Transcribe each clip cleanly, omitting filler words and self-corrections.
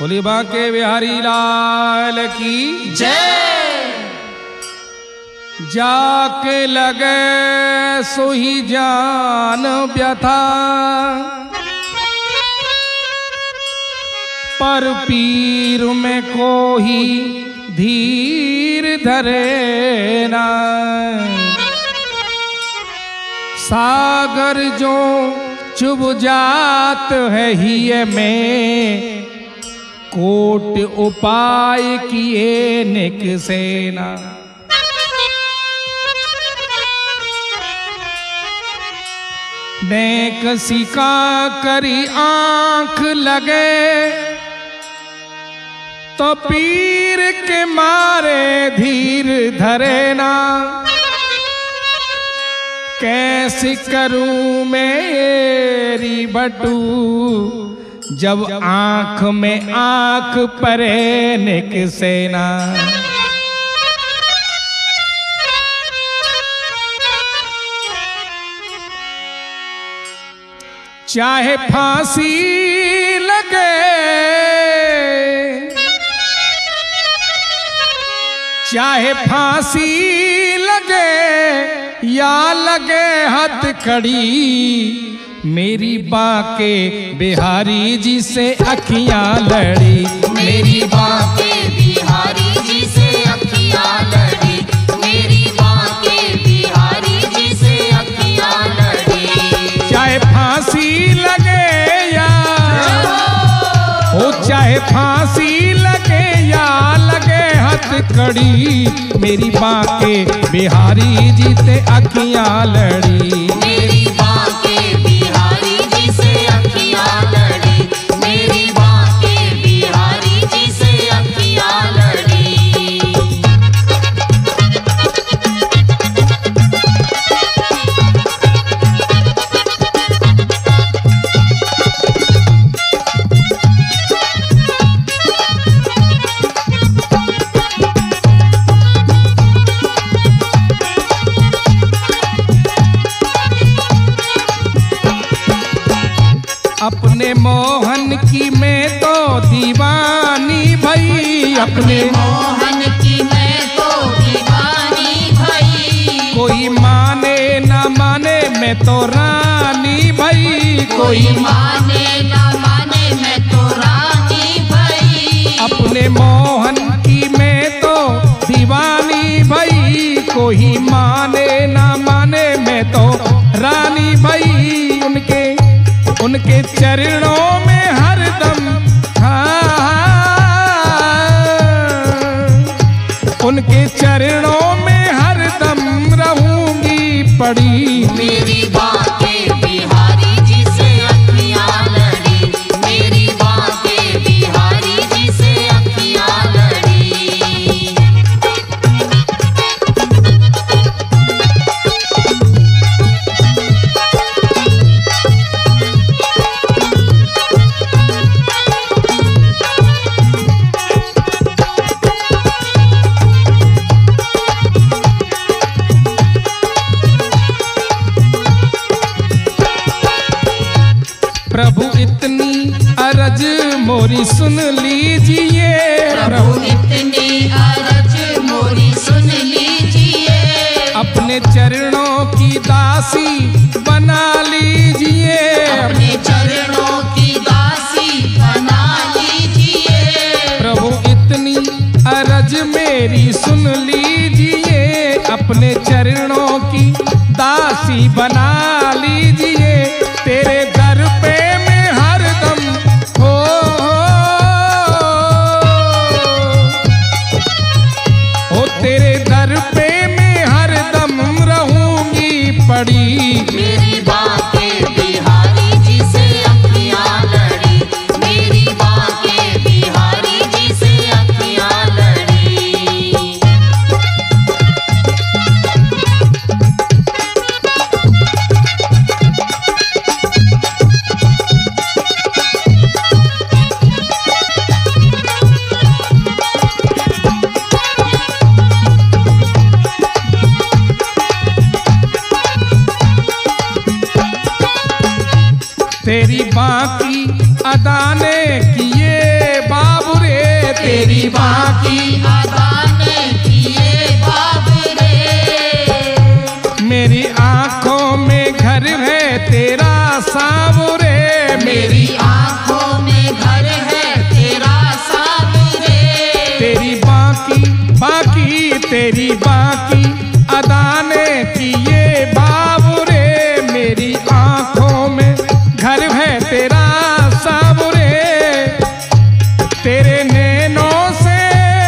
बोली बांके बिहारी लाल की जय। जाके लगे सोही जान व्यथा, पर पीर में कोई धीर धरे ना। सागर जो चुभ जात है ही में, कोट उपाय किए निक सेना। नेक सिका करी आंख लगे, तो पीर के मारे धीर धरे ना। कैसे करूं मेरी बटू, जब आंख में आंख परे निक सेना। चाहे फांसी लगे, चाहे फांसी लगे या लगे हथकड़ी, मेरी बांके बिहारी जी से अखियां लड़ी। मेरी बांके बिहारी जी से अखियां लड़ी, मेरी बांके बिहारी जी से अखियां लड़ी। चाहे फांसी लगे या ओ, चाहे फांसी लगे या लगे हथकड़ी, मेरी बांके बिहारी जी से अखियां लड़ी। मेरी बांके बिहारी जी से अखियां लड़ी, मेरी बांके बिहारी जी से अखियां लड़ी। अपने मोहन की मैं तो दीवानी भई, अपने मोहन की मैं तो दीवानी भई। कोई माने न माने मैं तो रानी भई। कोई माने न माने मैं तो रानी भई। अपने मोहन की मैं तो दीवानी भई, कोई माने न माने मैं तो रानी भई। उनके चरणों में हरदम उनके चरणों में हरदम रहूंगी पड़ी। मेरी बांके बिहारी जी से अखियां लड़ी, मेरी बांके बिहारी जी से अखियां लड़ी। प्रभु इतनी अरज मोरी सुन लीजिए, प्रभु इतनी अरज मोरी सुन लीजिए। अपने चरणों की दासी बना लीजिए, अपने चरणों की दासी बना लीजिए। प्रभु इतनी अरज मेरी सुन लीजिए, अपने चरणों की दासी बना लीजिए। तेरे दर पे मैं हरदम हो तेरे दर पे मैं हरदम रहूंगी पड़ी। मेरी बांके बिहारी जी से अखियां लड़ी, मेरी बांके बिहारी जी से अखियां लड़ी। तेरी बाकी अदा ने किए बाबा तेरी बाकी अदा ने किए बाबरे। मेरी आंखों में घर है तेरा सावरे, मेरी आंखों में घर है तेरा सावरे। तेरी बाकी बाकी तेरी बाकी अदा ने किए बाबरे। मेरी आंखों में घर है तेरा सावरे, तेरे नैनों से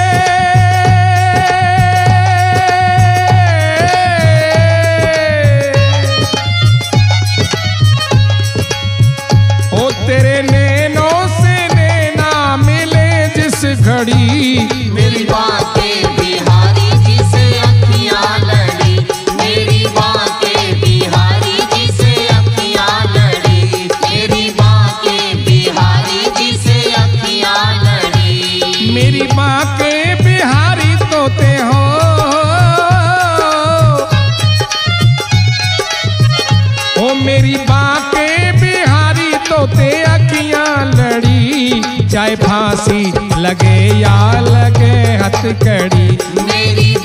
ओ तेरे नैनों से नैना मिले जिस घड़ी। मेरी बातें बिहारी जी से अखियां लड़ी, मेरी बातें बिहारी जी से अखियां लड़ी, मेरी बातें बिहारी जी से अखियां लड़ी। मेरी माँ के बिहारी तोते हो, ओ मेरी माँ के बिहारी तोते अखियां लड़ी। चाहे फांसी लगे या लगे हथकड़ी, मेरी